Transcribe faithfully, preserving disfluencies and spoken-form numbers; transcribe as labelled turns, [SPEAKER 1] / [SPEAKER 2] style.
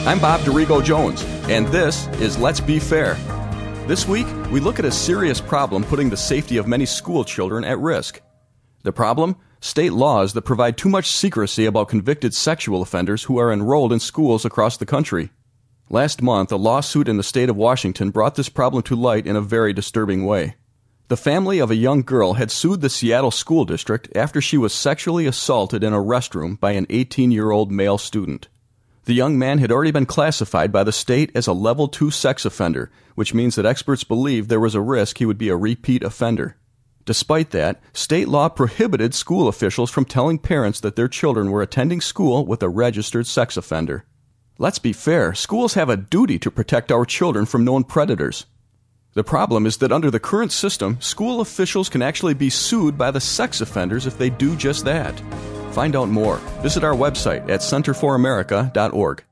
[SPEAKER 1] I'm Bob Dorigo Jones, and this is Let's Be Fair. This week, we look at a serious problem putting the safety of many school children at risk. The problem? State laws that provide too much secrecy about convicted sexual offenders who are enrolled in schools across the country. Last month, a lawsuit in the state of Washington brought this problem to light in a very disturbing way. The family of a young girl had sued the Seattle School District after she was sexually assaulted in a restroom by an eighteen-year-old male student. The young man had already been classified by the state as a level two sex offender, which means that experts believed there was a risk he would be a repeat offender. Despite that, state law prohibited school officials from telling parents that their children were attending school with a registered sex offender. Let's be fair, schools have a duty to protect our children from known predators. The problem is that under the current system, school officials can actually be sued by the sex offenders if they do just that. Find out more. Visit our website at center for america dot org.